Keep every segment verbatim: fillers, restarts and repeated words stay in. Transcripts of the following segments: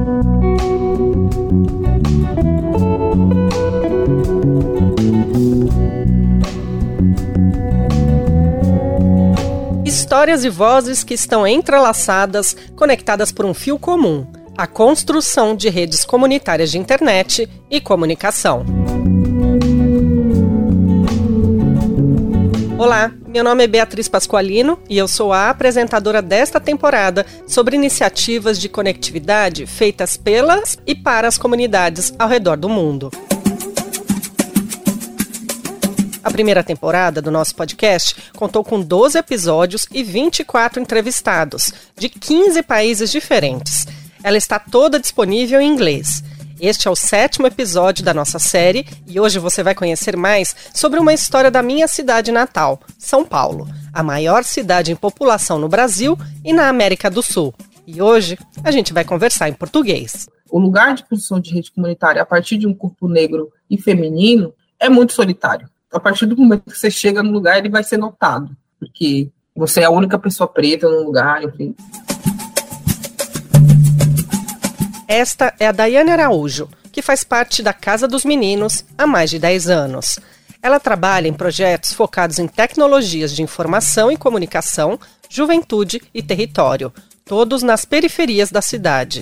Histórias e vozes que estão entrelaçadas, conectadas por um fio comum: a construção de redes comunitárias de internet e comunicação. Olá, meu nome é Beatriz Pasqualino e eu sou a apresentadora desta temporada sobre iniciativas de conectividade feitas pelas e para as comunidades ao redor do mundo. A primeira temporada do nosso podcast contou com doze episódios e vinte e quatro entrevistados, de quinze países diferentes. Ela está toda disponível em inglês. Este é o sétimo episódio da nossa série e hoje você vai conhecer mais sobre uma história da minha cidade natal, São Paulo, a maior cidade em população no Brasil e na América do Sul. E hoje a gente vai conversar em português. O lugar de construção de rede comunitária a partir de um corpo negro e feminino é muito solitário. A partir do momento que você chega no lugar, ele vai ser notado, porque você é a única pessoa preta no lugar, enfim. Esta é a Daiane Araújo, que faz parte da Casa dos Meninos há mais de dez anos. Ela trabalha em projetos focados em tecnologias de informação e comunicação, juventude e território, todos nas periferias da cidade.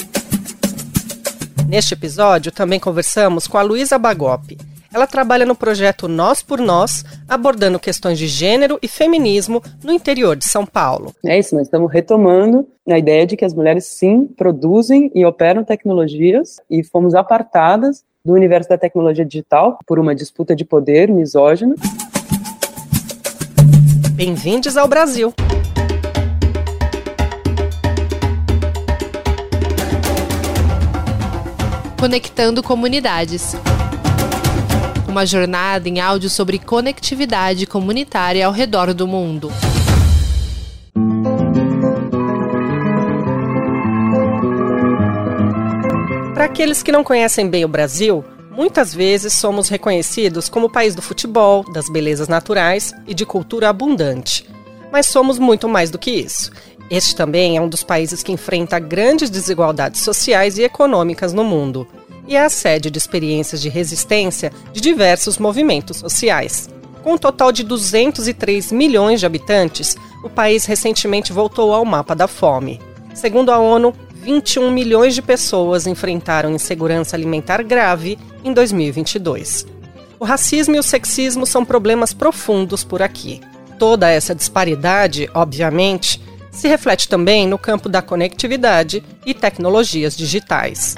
Neste episódio, também conversamos com a Luísa Bagope. Ela trabalha no projeto Nós por Nós, abordando questões de gênero e feminismo no interior de São Paulo. É isso, nós estamos retomando a ideia de que as mulheres sim produzem e operam tecnologias e fomos apartadas do universo da tecnologia digital por uma disputa de poder misógina. Bem-vindos ao Brasil! Conectando comunidades. Uma jornada em áudio sobre conectividade comunitária ao redor do mundo. Para aqueles que não conhecem bem o Brasil, muitas vezes somos reconhecidos como o país do futebol, das belezas naturais e de cultura abundante. Mas somos muito mais do que isso. Este também é um dos países que enfrenta grandes desigualdades sociais e econômicas no mundo. E é a sede de experiências de resistência de diversos movimentos sociais. Com um total de duzentos e três milhões de habitantes, o país recentemente voltou ao mapa da fome. Segundo a ONU, vinte e um milhões de pessoas enfrentaram insegurança alimentar grave em dois mil e vinte e dois. O racismo e o sexismo são problemas profundos por aqui. Toda essa disparidade, obviamente, se reflete também no campo da conectividade e tecnologias digitais.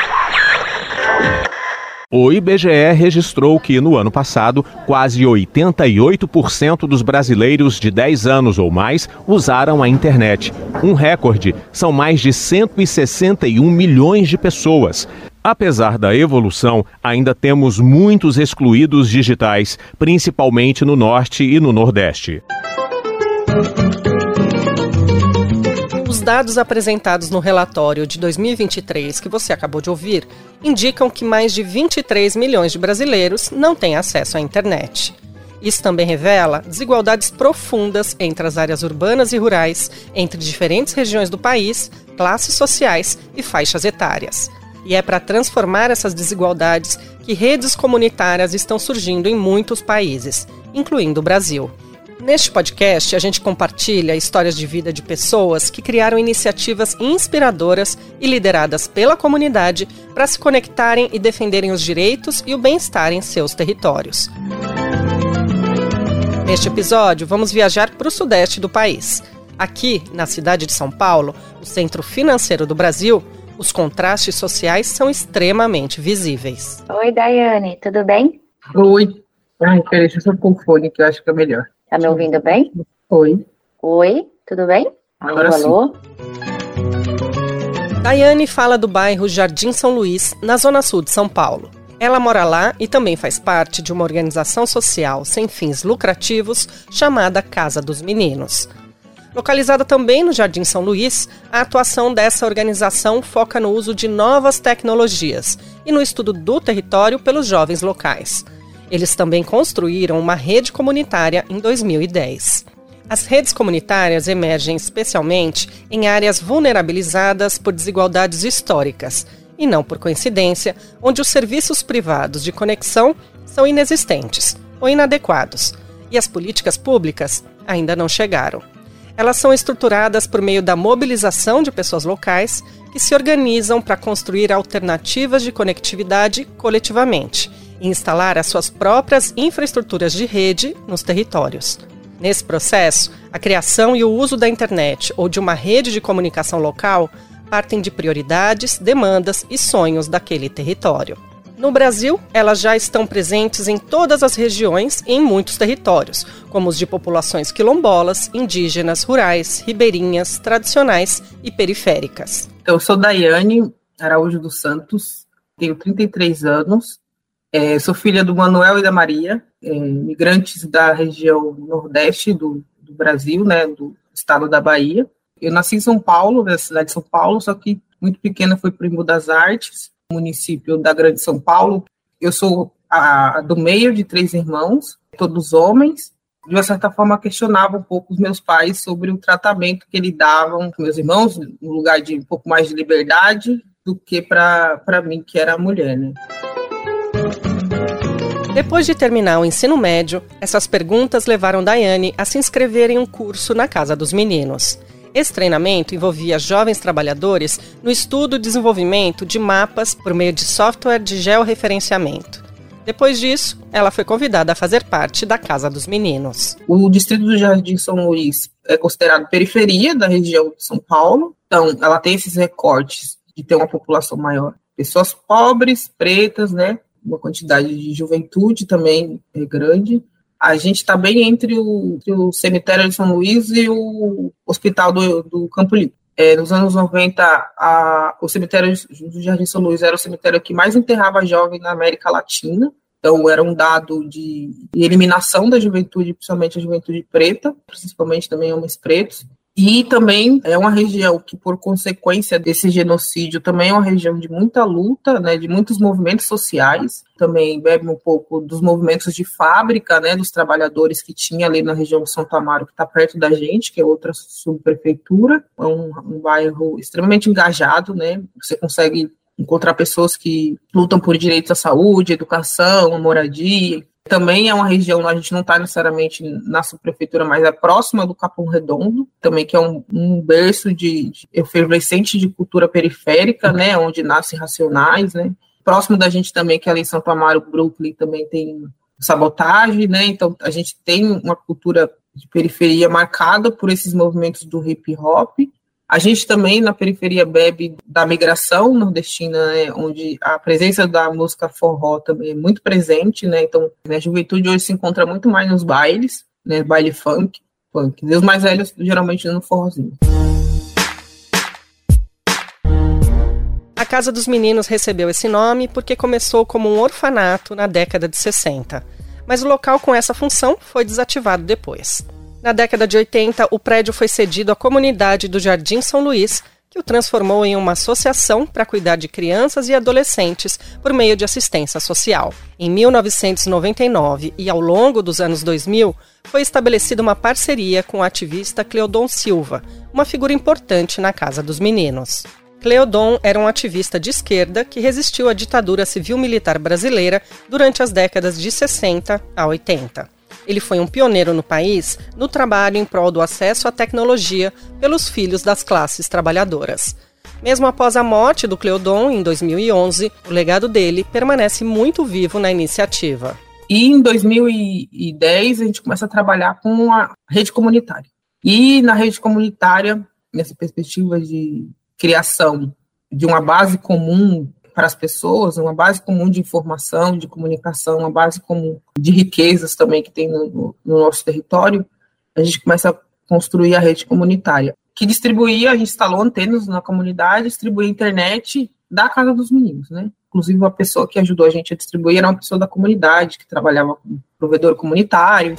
O I B G E registrou que, no ano passado, quase oitenta e oito por cento dos brasileiros de dez anos ou mais usaram a internet. Um recorde, são mais de cento e sessenta e um milhões de pessoas. Apesar da evolução, ainda temos muitos excluídos digitais, principalmente no Norte e no Nordeste. Os dados apresentados no relatório de dois mil e vinte e três, que você acabou de ouvir, indicam que mais de vinte e três milhões de brasileiros não têm acesso à internet. Isso também revela desigualdades profundas entre as áreas urbanas e rurais, entre diferentes regiões do país, classes sociais e faixas etárias. E é para transformar essas desigualdades que redes comunitárias estão surgindo em muitos países, incluindo o Brasil. Neste podcast, a gente compartilha histórias de vida de pessoas que criaram iniciativas inspiradoras e lideradas pela comunidade para se conectarem e defenderem os direitos e o bem-estar em seus territórios. Neste episódio, vamos viajar para o sudeste do país. Aqui, na cidade de São Paulo, o centro financeiro do Brasil, os contrastes sociais são extremamente visíveis. Oi, Daiane, tudo bem? Oi. Ai, peraí, deixa eu só pôr o fone que eu acho que é melhor. Tá me ouvindo bem? Oi. Oi, tudo bem? Agora alô, alô? Daiane fala do bairro Jardim São Luís, na zona sul de São Paulo. Ela mora lá e também faz parte de uma organização social sem fins lucrativos chamada Casa dos Meninos. Localizada também no Jardim São Luís, a atuação dessa organização foca no uso de novas tecnologias e no estudo do território pelos jovens locais. Eles também construíram uma rede comunitária em dois mil e dez. As redes comunitárias emergem especialmente em áreas vulnerabilizadas por desigualdades históricas, e não por coincidência, onde os serviços privados de conexão são inexistentes ou inadequados, e as políticas públicas ainda não chegaram. Elas são estruturadas por meio da mobilização de pessoas locais que se organizam para construir alternativas de conectividade coletivamente e instalar as suas próprias infraestruturas de rede nos territórios. Nesse processo, a criação e o uso da internet ou de uma rede de comunicação local partem de prioridades, demandas e sonhos daquele território. No Brasil, elas já estão presentes em todas as regiões e em muitos territórios, como os de populações quilombolas, indígenas, rurais, ribeirinhas, tradicionais e periféricas. Eu sou Daiane Araújo dos Santos, tenho trinta e três anos, é, sou filha do Manuel e da Maria, é, migrantes da região nordeste do, do Brasil, né, do estado da Bahia. Eu nasci em São Paulo, na cidade de São Paulo, só que muito pequena fui para o Embu das Artes, município da Grande São Paulo. Eu sou a, a do meio de três irmãos, todos homens. De uma certa forma, questionava um pouco os meus pais sobre o tratamento que eles davam para meus irmãos, no lugar de um pouco mais de liberdade do que para mim, que era mulher, né? Depois de terminar o ensino médio, essas perguntas levaram Daiane a se inscrever em um curso na Casa dos Meninos. Esse treinamento envolvia jovens trabalhadores no estudo e desenvolvimento de mapas por meio de software de georreferenciamento. Depois disso, ela foi convidada a fazer parte da Casa dos Meninos. O distrito do Jardim São Luís é considerado periferia da região de São Paulo, então ela tem esses recortes de ter uma população maior. Pessoas pobres, pretas, né? Uma quantidade de juventude também é grande. A gente está bem entre o, entre o cemitério de São Luís e o hospital do, do Campo Limpo. É, nos anos noventa, a, o cemitério do Jardim São Luís era o cemitério que mais enterrava jovens na América Latina. Então, era um dado de, de eliminação da juventude, principalmente a juventude preta, principalmente também homens pretos. E também é uma região que, por consequência desse genocídio, também é uma região de muita luta, né, de muitos movimentos sociais. Também bebe um pouco dos movimentos de fábrica, né, dos trabalhadores que tinha ali na região de Santo Amaro, que está perto da gente, que é outra subprefeitura. É um, um bairro extremamente engajado, né? Você consegue encontrar pessoas que lutam por direitos à saúde, educação, moradia. Também é uma região, a gente não está necessariamente na subprefeitura, mas é próxima do Capão Redondo, também que é um, um berço de, de efervescente de cultura periférica, né, onde nascem Racionais, né. Próximo da gente também, que é ali em Santo Amaro, Brooklyn, também tem Sabotagem, né, então a gente tem uma cultura de periferia marcada por esses movimentos do hip hop. A gente também, na periferia, bebe da migração nordestina, né, onde a presença da música forró também é muito presente, né, então né, a juventude hoje se encontra muito mais nos bailes, né, baile funk, funk. E os mais velhos, geralmente, no forrozinho. A Casa dos Meninos recebeu esse nome porque começou como um orfanato na década de sessenta, mas o local com essa função foi desativado depois. Na década de oitenta, o prédio foi cedido à comunidade do Jardim São Luís, que o transformou em uma associação para cuidar de crianças e adolescentes por meio de assistência social. Em mil novecentos e noventa e nove e ao longo dos anos dois mil, foi estabelecida uma parceria com o ativista Cleodon Silva, uma figura importante na Casa dos Meninos. Cleodon era um ativista de esquerda que resistiu à ditadura civil-militar brasileira durante as décadas de sessenta a oitenta. Ele foi um pioneiro no país no trabalho em prol do acesso à tecnologia pelos filhos das classes trabalhadoras. Mesmo após a morte do Cleodon, em dois mil e onze, o legado dele permanece muito vivo na iniciativa. E em dois mil e dez, a gente começa a trabalhar com a rede comunitária. E na rede comunitária, nessa perspectiva de criação de uma base comum para as pessoas, uma base comum de informação, de comunicação, uma base comum de riquezas também que tem no, no nosso território, a gente começa a construir a rede comunitária, que distribuía, a gente instalou antenas na comunidade, distribuía a internet da Casa dos Meninos, né? Inclusive, a pessoa que ajudou a gente a distribuir era uma pessoa da comunidade, que trabalhava como provedor comunitário.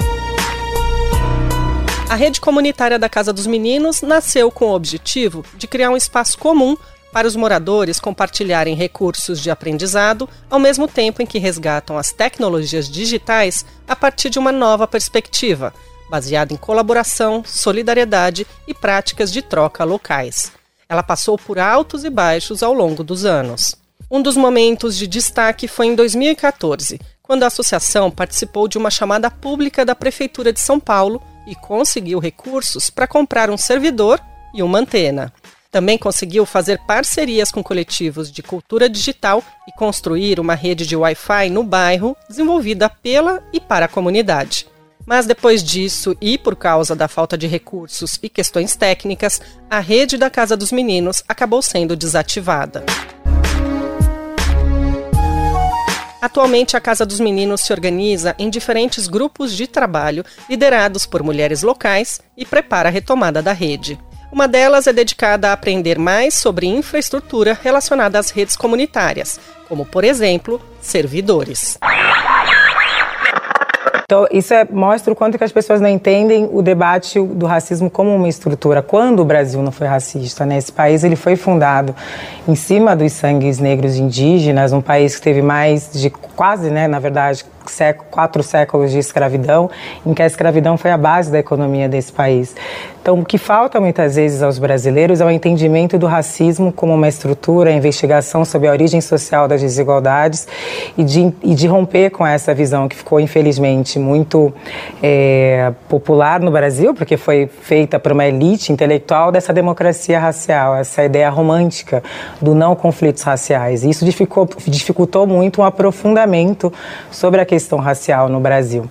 A rede comunitária da Casa dos Meninos nasceu com o objetivo de criar um espaço comum para os moradores compartilharem recursos de aprendizado, ao mesmo tempo em que resgatam as tecnologias digitais a partir de uma nova perspectiva, baseada em colaboração, solidariedade e práticas de troca locais. Ela passou por altos e baixos ao longo dos anos. Um dos momentos de destaque foi em dois mil e quatorze, quando a associação participou de uma chamada pública da Prefeitura de São Paulo e conseguiu recursos para comprar um servidor e uma antena. Também conseguiu fazer parcerias com coletivos de cultura digital e construir uma rede de Wi-Fi no bairro, desenvolvida pela e para a comunidade. Mas depois disso, e por causa da falta de recursos e questões técnicas, a rede da Casa dos Meninos acabou sendo desativada. Atualmente, a Casa dos Meninos se organiza em diferentes grupos de trabalho liderados por mulheres locais e prepara a retomada da rede. Uma delas é dedicada a aprender mais sobre infraestrutura relacionada às redes comunitárias, como, por exemplo, servidores. Então, isso é, mostra o quanto que as pessoas não entendem o debate do racismo como uma estrutura. Quando o Brasil não foi racista, né? Esse país ele foi fundado em cima dos sangues negros indígenas, um país que teve mais de quase, né, na verdade, século, quatro séculos de escravidão, em que a escravidão foi a base da economia desse país. Então, o que falta muitas vezes aos brasileiros é o entendimento do racismo como uma estrutura, a investigação sobre a origem social das desigualdades e de, e de romper com essa visão que ficou, infelizmente, muito é, popular no Brasil, porque foi feita por uma elite intelectual dessa democracia racial, essa ideia romântica do não conflitos raciais. E isso dificultou, dificultou muito um aprofundamento sobre a questão racial no Brasil.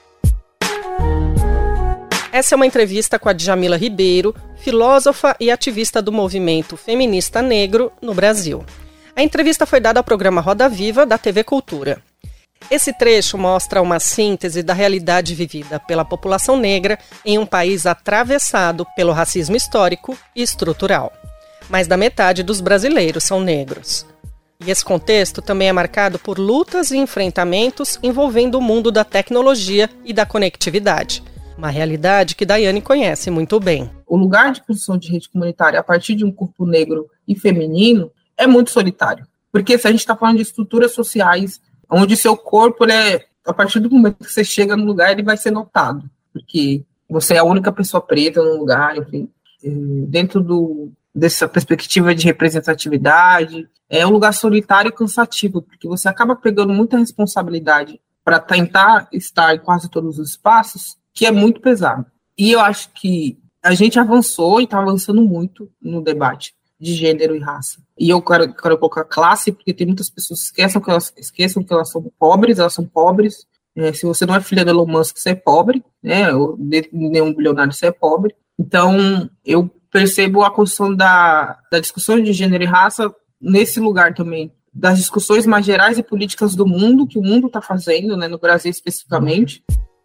Essa é uma entrevista com a Djamila Ribeiro, filósofa e ativista do movimento feminista negro no Brasil. A entrevista foi dada ao programa Roda Viva da T V Cultura. Esse trecho mostra uma síntese da realidade vivida pela população negra em um país atravessado pelo racismo histórico e estrutural. Mais da metade dos brasileiros são negros. E esse contexto também é marcado por lutas e enfrentamentos envolvendo o mundo da tecnologia e da conectividade. Uma realidade que Daiane conhece muito bem. O lugar de construção de rede comunitária a partir de um corpo negro e feminino é muito solitário. Porque se a gente está falando de estruturas sociais, onde seu corpo, né, a partir do momento que você chega no lugar, ele vai ser notado. Porque você é a única pessoa preta no lugar, enfim. Dentro do, dessa perspectiva de representatividade, é um lugar solitário e cansativo, porque você acaba pegando muita responsabilidade para tentar estar em quase todos os espaços, que é muito pesado. E eu acho que a gente avançou e está avançando muito no debate de gênero e raça. E eu quero, quero colocar classe, porque tem muitas pessoas que esquecem que elas, esqueçam que elas são pobres, elas são pobres. É, se você não é filha de Elon Musk, você é pobre, né? Ou de nenhum bilionário, você é pobre. Então, eu percebo a construção da, da discussão de gênero e raça nesse lugar também, das discussões mais gerais e políticas do mundo, que o mundo está fazendo, né, no Brasil especificamente.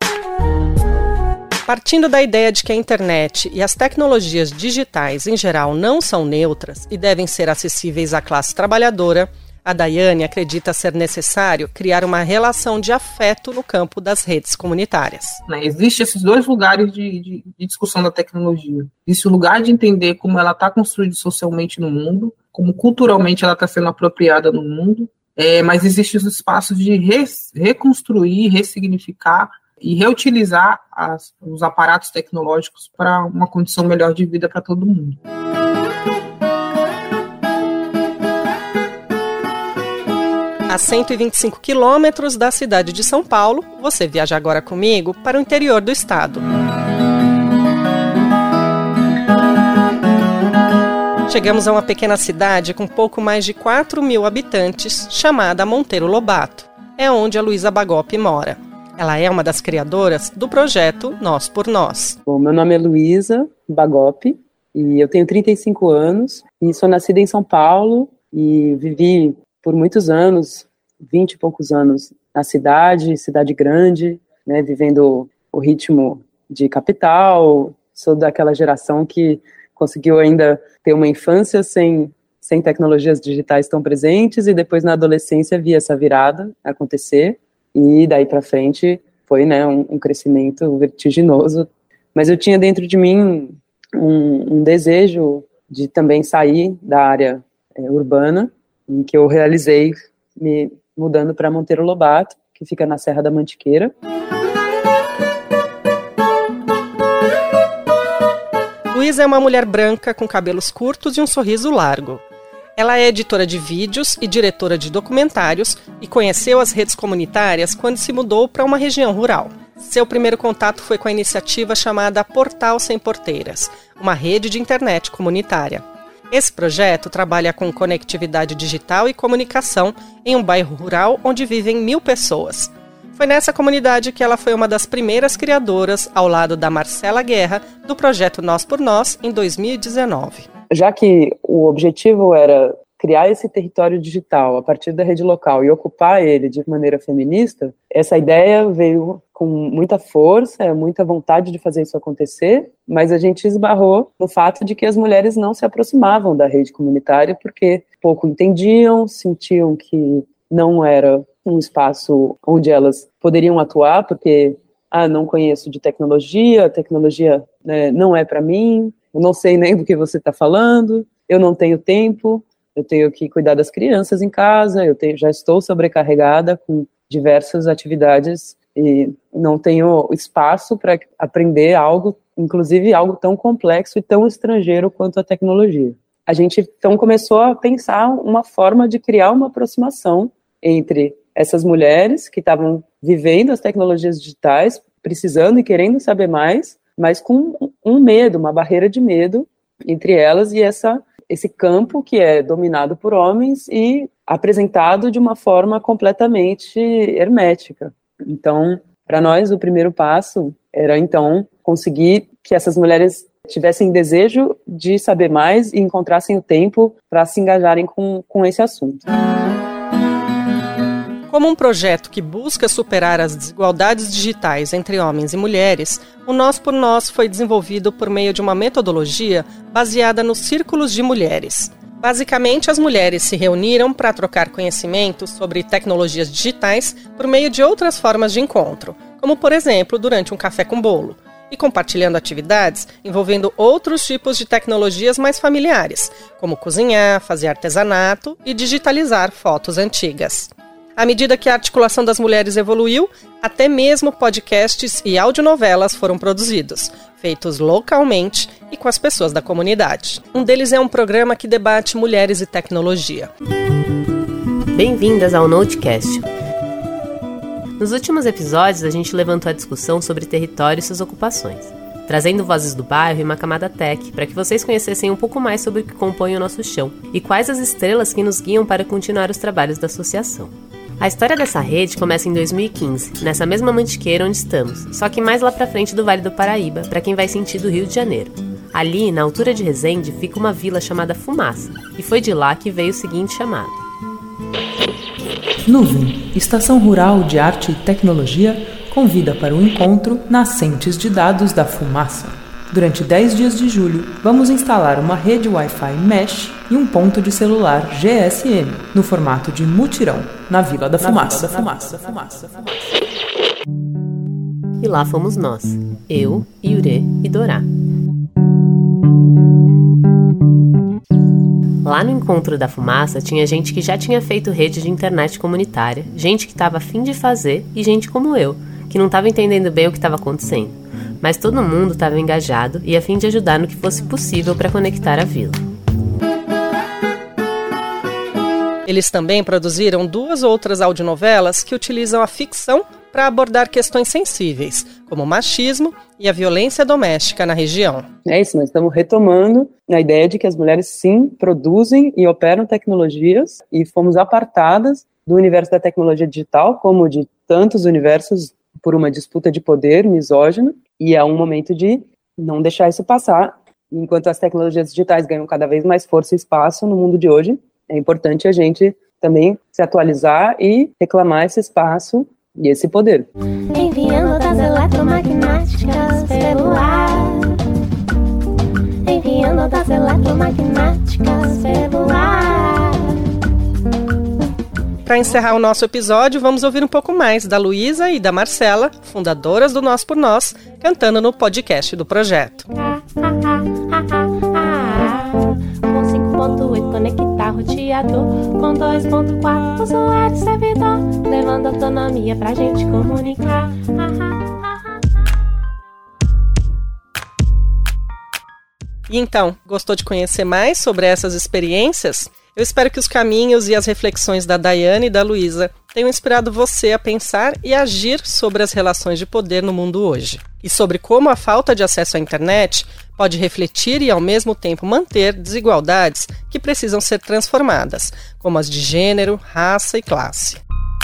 Partindo da ideia de que a internet e as tecnologias digitais em geral não são neutras e devem ser acessíveis à classe trabalhadora, a Daiane acredita ser necessário criar uma relação de afeto no campo das redes comunitárias. Né, Existem esses dois lugares de, de, de discussão da tecnologia. Existe o lugar de entender como ela está construída socialmente no mundo, como culturalmente ela está sendo apropriada no mundo, é, mas existem os espaços de re, reconstruir, ressignificar e reutilizar as, os aparatos tecnológicos para uma condição melhor de vida para todo mundo. A cento e vinte e cinco quilômetros da cidade de São Paulo, você viaja agora comigo para o interior do estado. Chegamos a uma pequena cidade com pouco mais de quatro mil habitantes, chamada Monteiro Lobato. É onde a Luísa Bagopi mora. Ela é uma das criadoras do projeto Nós por Nós. Bom, meu nome é Luísa Bagopi e eu tenho trinta e cinco anos e sou nascida em São Paulo e vivi por muitos anos, vinte e poucos anos, na cidade, cidade grande, né, vivendo o ritmo de capital. Sou daquela geração que conseguiu ainda ter uma infância sem, sem tecnologias digitais tão presentes e depois na adolescência vi essa virada acontecer. E daí para frente foi, né, um, um crescimento vertiginoso. Mas eu tinha dentro de mim um, um desejo de também sair da área é, urbana, e que eu realizei me mudando para Monteiro Lobato, que fica na Serra da Mantiqueira. Luísa é uma mulher branca com cabelos curtos e um sorriso largo. Ela é editora de vídeos e diretora de documentários e conheceu as redes comunitárias quando se mudou para uma região rural. Seu primeiro contato foi com a iniciativa chamada Portal Sem Porteiras, uma rede de internet comunitária. Esse projeto trabalha com conectividade digital e comunicação em um bairro rural onde vivem mil pessoas. Foi nessa comunidade que ela foi uma das primeiras criadoras, ao lado da Marcela Guerra, do projeto Nós por Nós, em dois mil e dezenove. Já que o objetivo era criar esse território digital a partir da rede local e ocupar ele de maneira feminista, essa ideia veio com muita força, muita vontade de fazer isso acontecer, mas a gente esbarrou no fato de que as mulheres não se aproximavam da rede comunitária porque pouco entendiam, sentiam que não era um espaço onde elas poderiam atuar, porque ah, não conheço de tecnologia, a tecnologia né, não é para mim, eu não sei nem do que você está falando, eu não tenho tempo, eu tenho que cuidar das crianças em casa, eu tenho, já estou sobrecarregada com diversas atividades e não tenho espaço para aprender algo, inclusive algo tão complexo e tão estrangeiro quanto a tecnologia. A gente então começou a pensar uma forma de criar uma aproximação entre essas mulheres que estavam vivendo as tecnologias digitais, precisando e querendo saber mais, mas com um medo, uma barreira de medo entre elas e essa, esse campo que é dominado por homens e apresentado de uma forma completamente hermética. Então, para nós, o primeiro passo era, então, conseguir que essas mulheres tivessem desejo de saber mais e encontrassem o tempo para se engajarem com, com esse assunto. Como um projeto que busca superar as desigualdades digitais entre homens e mulheres, o Nós por Nós foi desenvolvido por meio de uma metodologia baseada nos círculos de mulheres. Basicamente, as mulheres se reuniram para trocar conhecimentos sobre tecnologias digitais por meio de outras formas de encontro, como, por exemplo, durante um café com bolo, e compartilhando atividades envolvendo outros tipos de tecnologias mais familiares, como cozinhar, fazer artesanato e digitalizar fotos antigas. À medida que a articulação das mulheres evoluiu, até mesmo podcasts e audionovelas foram produzidos, feitos localmente e com as pessoas da comunidade. Um deles é um programa que debate mulheres e tecnologia. Bem-vindas ao Notecast. Nos últimos episódios, a gente levantou a discussão sobre território e suas ocupações, trazendo vozes do bairro e uma camada tech, para que vocês conhecessem um pouco mais sobre o que compõe o nosso chão e quais as estrelas que nos guiam para continuar os trabalhos da associação. A história dessa rede começa em dois mil e quinze, nessa mesma Mantiqueira onde estamos, só que mais lá pra frente do Vale do Paraíba, para quem vai sentido Rio de Janeiro. Ali, na altura de Resende, fica uma vila chamada Fumaça, e foi de lá que veio o seguinte chamado. Nuvem, Estação Rural de Arte e Tecnologia, convida para o encontro Nascentes de Dados da Fumaça. Durante dez dias de julho, vamos instalar uma rede Wi-Fi Mesh e um ponto de celular G S M, no formato de mutirão, na Vila da Fumaça. E lá fomos nós, eu, Yurê e Dorá. Lá no encontro da Fumaça tinha gente que já tinha feito rede de internet comunitária, gente que estava a fim de fazer e gente como eu, que não estava entendendo bem o que estava acontecendo. Mas todo mundo estava engajado e a fim de ajudar no que fosse possível para conectar a vila. Eles também produziram duas outras audionovelas que utilizam a ficção para abordar questões sensíveis, como o machismo e a violência doméstica na região. É isso, nós estamos retomando a ideia de que as mulheres sim produzem e operam tecnologias e fomos apartadas do universo da tecnologia digital, como de tantos universos, por uma disputa de poder misógina, e é um momento de não deixar isso passar. Enquanto as tecnologias digitais ganham cada vez mais força e espaço no mundo de hoje, é importante a gente também se atualizar e reclamar esse espaço e esse poder. Enviando das eletromagnéticas pelo ar. Enviando das eletromagnéticas pelo ar. Para encerrar o nosso episódio, vamos ouvir um pouco mais da Luísa e da Marcela, fundadoras do Nós por Nós, cantando no podcast do projeto. Com cinco ponto oito conectar roteador, com dois ponto quatro usuário servidor, levando autonomia pra gente comunicar. E então, gostou de conhecer mais sobre essas experiências? Eu espero que os caminhos e as reflexões da Daiane e da Luísa tenham inspirado você a pensar e agir sobre as relações de poder no mundo hoje. E sobre como a falta de acesso à internet pode refletir e, ao mesmo tempo, manter desigualdades que precisam ser transformadas, como as de gênero, raça e classe.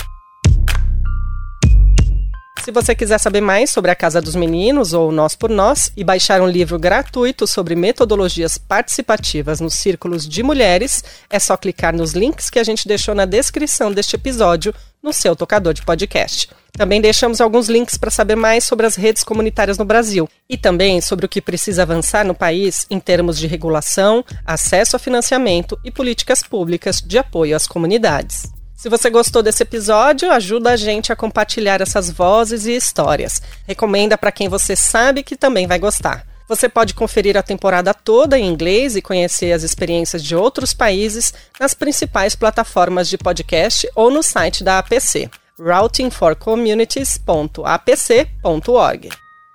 Se você quiser saber mais sobre a Casa dos Meninos ou Nós por Nós e baixar um livro gratuito sobre metodologias participativas nos círculos de mulheres, é só clicar nos links que a gente deixou na descrição deste episódio no seu tocador de podcast. Também deixamos alguns links para saber mais sobre as redes comunitárias no Brasil e também sobre o que precisa avançar no país em termos de regulação, acesso a financiamento e políticas públicas de apoio às comunidades. Se você gostou desse episódio, ajuda a gente a compartilhar essas vozes e histórias. Recomenda para quem você sabe que também vai gostar. Você pode conferir a temporada toda em inglês e conhecer as experiências de outros países nas principais plataformas de podcast ou no site da A P C, routing for communities ponto a p c ponto org.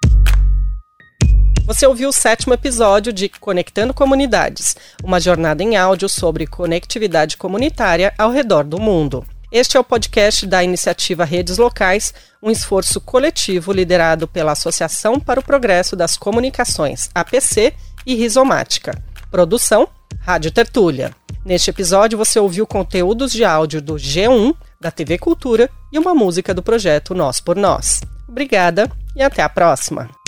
Você ouviu o sétimo episódio de Conectando Comunidades, uma jornada em áudio sobre conectividade comunitária ao redor do mundo. Este é o podcast da iniciativa Redes Locais, um esforço coletivo liderado pela Associação para o Progresso das Comunicações, A P C, e Rizomática. Produção, Rádio Tertúlia. Neste episódio você ouviu conteúdos de áudio do G um, da T V Cultura e uma música do projeto Nós por Nós. Obrigada e até a próxima!